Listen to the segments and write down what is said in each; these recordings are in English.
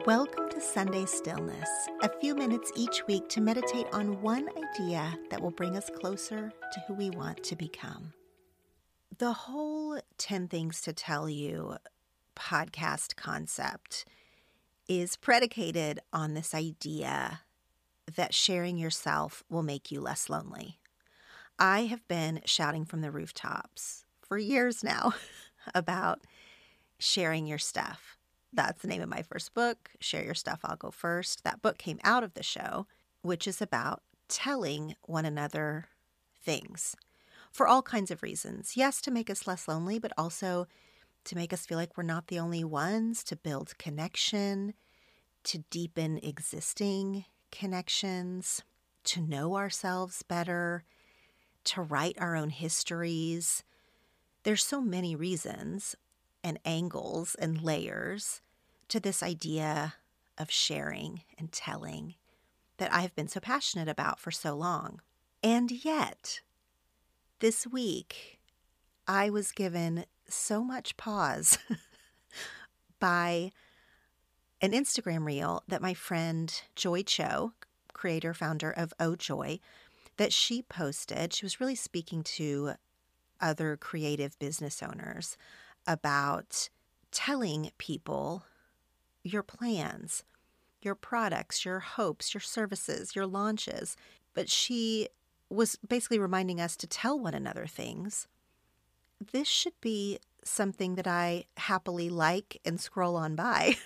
Welcome to Sunday Stillness, a few minutes each week to meditate on one idea that will bring us closer to who we want to become. The whole 10 Things to Tell You podcast concept is predicated on this idea that sharing yourself will make you less lonely. I have been shouting from the rooftops for years now about sharing your stuff. That's the name of my first book, Share Your Stuff, I'll Go First. That book came out of the show, which is about telling one another things for all kinds of reasons. Yes, to make us less lonely, but also to make us feel like we're not the only ones, to build connection, to deepen existing connections, to know ourselves better, to write our own histories. There's so many reasons and angles and layers to this idea of sharing and telling that I've been so passionate about for so long. And yet, this week, I was given so much pause by an Instagram reel that my friend Joy Cho, creator, founder of Oh Joy, that she posted. She was really speaking to other creative business owners about telling people your plans, your products, your hopes, your services, your launches. But she was basically reminding us to tell one another things. This should be something that I happily like and scroll on by.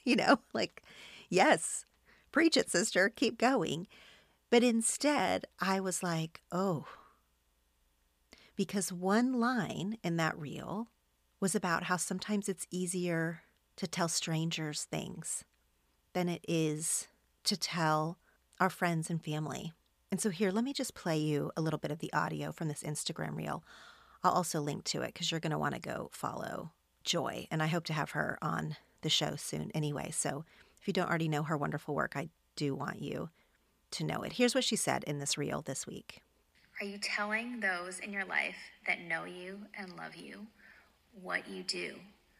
Yes, preach it, sister, keep going. But instead, I was like, oh, because one line in that reel was about how sometimes it's easier to tell strangers things than it is to tell our friends and family. And so here, let me just play you a little bit of the audio from this Instagram reel. I'll also link to it because you're going to want to go follow Joy. And I hope to have her on the show soon anyway. So if you don't already know her wonderful work, I do want you to know it. Here's what she said in this reel this week. Are you telling those in your life that know you and love you what you do,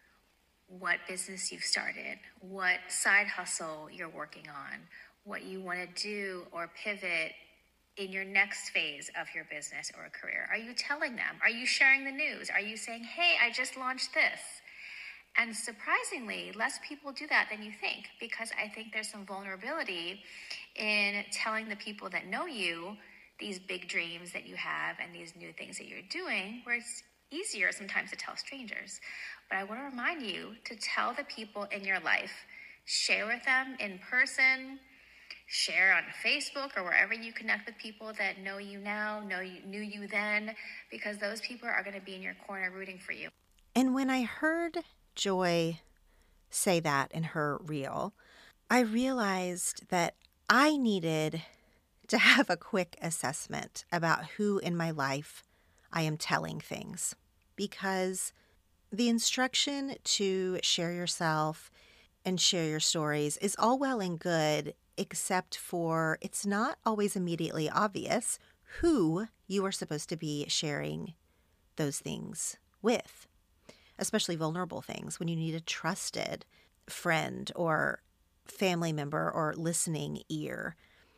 what business you've started, what side hustle you're working on, what you want to do or pivot in your next phase of your business or career? Are you telling them? Are you sharing the news? Are you saying, hey, I just launched this? And surprisingly, less people do that than you think, because I think there's some vulnerability in telling the people that know you these big dreams that you have and these new things that you're doing, where it's easier sometimes to tell strangers. But I want to remind you to tell the people in your life, share with them in person, share on Facebook or wherever you connect with people that know you now, knew you then, because those people are going to be in your corner rooting for you. And when I heard Joy say that in her reel, I realized that I needed to have a quick assessment about who in my life I am telling things, because the instruction to share yourself and share your stories is all well and good, except for it's not always immediately obvious who you are supposed to be sharing those things with, especially vulnerable things when you need a trusted friend or family member or listening ear.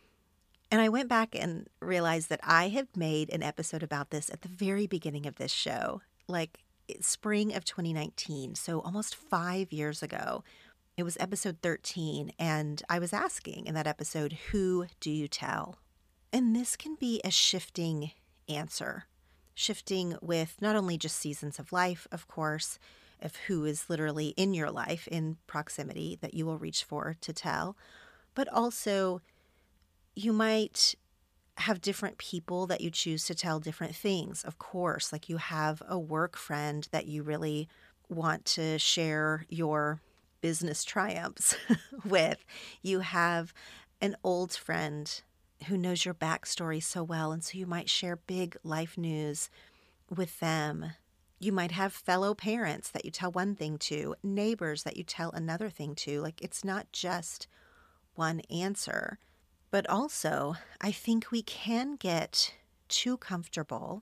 And I went back and realized that I had made an episode about this at the very beginning of this show, like spring of 2019, so almost 5 years ago. It was episode 13, and I was asking in that episode, who do you tell? And this can be a shifting answer, shifting with not only just seasons of life, of course, of who is literally in your life in proximity that you will reach for to tell, but also you might have different people that you choose to tell different things. Of course, like you have a work friend that you really want to share your business triumphs with. You have an old friend who knows your backstory so well, and so you might share big life news with them. You might have fellow parents that you tell one thing to, neighbors that you tell another thing to. Like, it's not just one answer. But also, I think we can get too comfortable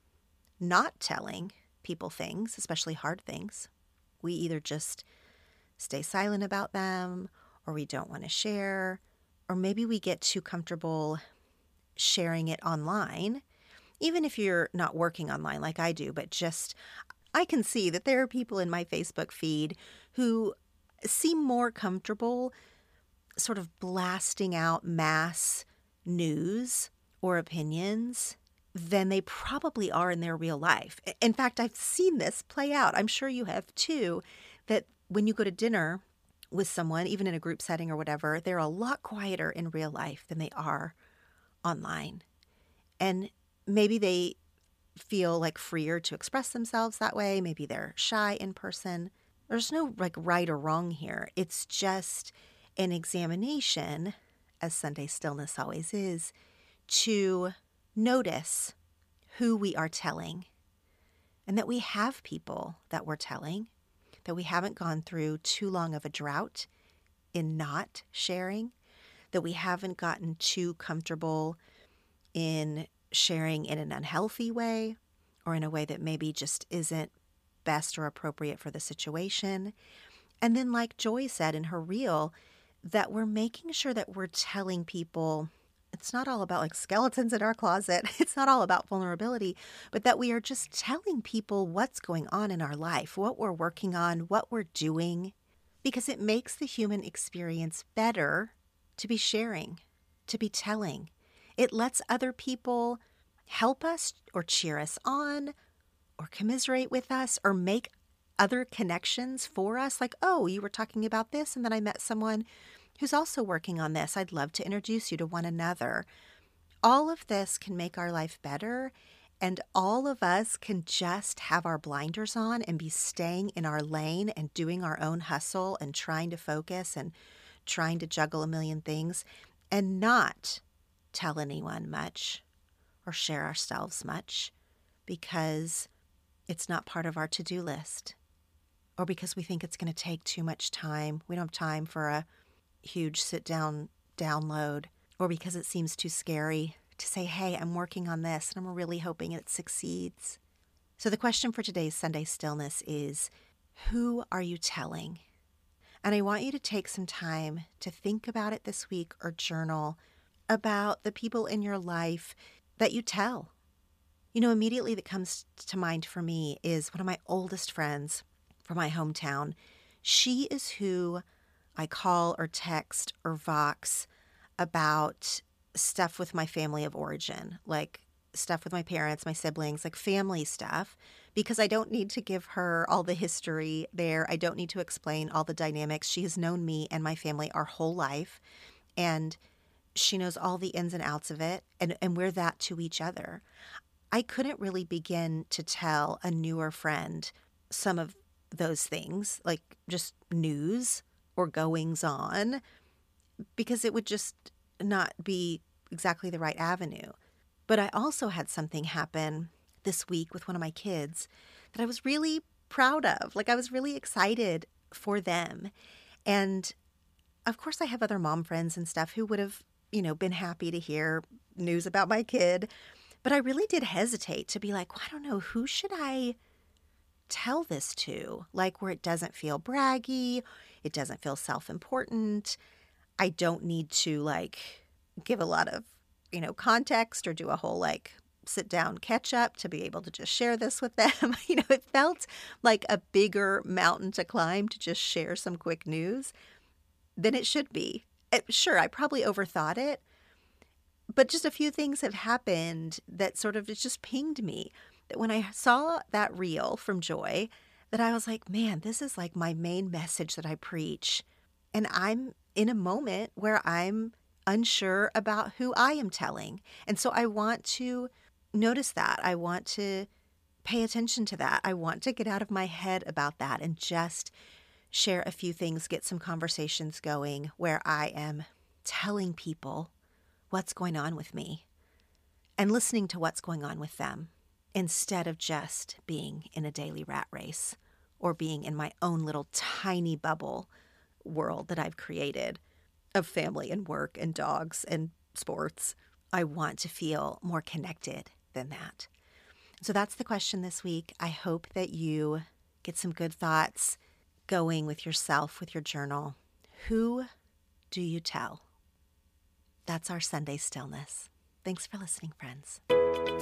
not telling people things, especially hard things. We either just stay silent about them, or we don't want to share, or maybe we get too comfortable sharing it online, even if you're not working online like I do, but just I can see that there are people in my Facebook feed who seem more comfortable sort of blasting out mass news or opinions than they probably are in their real life. In fact, I've seen this play out. I'm sure you have too, that when you go to dinner with someone, even in a group setting or whatever, they're a lot quieter in real life than they are online. And maybe they feel like freer to express themselves that way. Maybe they're shy in person. There's no like right or wrong here. It's just an examination, as Sunday Stillness always is, to notice who we are telling and that we have people that we're telling, that we haven't gone through too long of a drought in not sharing, that we haven't gotten too comfortable in sharing in an unhealthy way or in a way that maybe just isn't best or appropriate for the situation. And then, like Joy said in her reel, that we're making sure that we're telling people it's not all about like skeletons in our closet. It's not all about vulnerability, but that we are just telling people what's going on in our life, what we're working on, what we're doing, because it makes the human experience better to be sharing, to be telling. It lets other people help us or cheer us on or commiserate with us or make other connections for us. Like, oh, you were talking about this, and then I met someone who's also working on this. I'd love to introduce you to one another. All of this can make our life better, and all of us can just have our blinders on and be staying in our lane and doing our own hustle and trying to focus and trying to juggle a million things and not tell anyone much or share ourselves much because it's not part of our to-do list or because we think it's going to take too much time. We don't have time for a huge sit-down download, or because it seems too scary to say, hey, I'm working on this and I'm really hoping it succeeds. So the question for today's Sunday Stillness is, who are you telling? And I want you to take some time to think about it this week or journal about the people in your life that you tell. You know, immediately that comes to mind for me is one of my oldest friends from my hometown. She is who I call or text or Vox about stuff with my family of origin, like stuff with my parents, my siblings, like family stuff, because I don't need to give her all the history there. I don't need to explain all the dynamics. She has known me and my family our whole life, and she knows all the ins and outs of it, and we're that to each other. I couldn't really begin to tell a newer friend some of those things, like just news or goings on, because it would just not be exactly the right avenue. But I also had something happen this week with one of my kids that I was really proud of. Like, I was really excited for them. And of course, I have other mom friends and stuff who would have, been happy to hear news about my kid. But I really did hesitate to be like, well, I don't know, who should I tell this to? Like, where it doesn't feel braggy, it doesn't feel self-important. I don't need to like give a lot of, context or do a whole like sit down catch up to be able to just share this with them. It felt like a bigger mountain to climb to just share some quick news than it should be. Sure, I probably overthought it, but just a few things have happened that sort of just pinged me that when I saw that reel from Joy, that I was like, man, this is like my main message that I preach. And I'm in a moment where I'm unsure about who I am telling. And so I want to notice that. I want to pay attention to that. I want to get out of my head about that and just share a few things, get some conversations going where I am telling people what's going on with me and listening to what's going on with them instead of just being in a daily rat race or being in my own little tiny bubble world that I've created of family and work and dogs and sports. I want to feel more connected than that. So that's the question this week. I hope that you get some good thoughts going with yourself, with your journal. Who do you tell? That's our Sunday stillness. Thanks for listening, friends.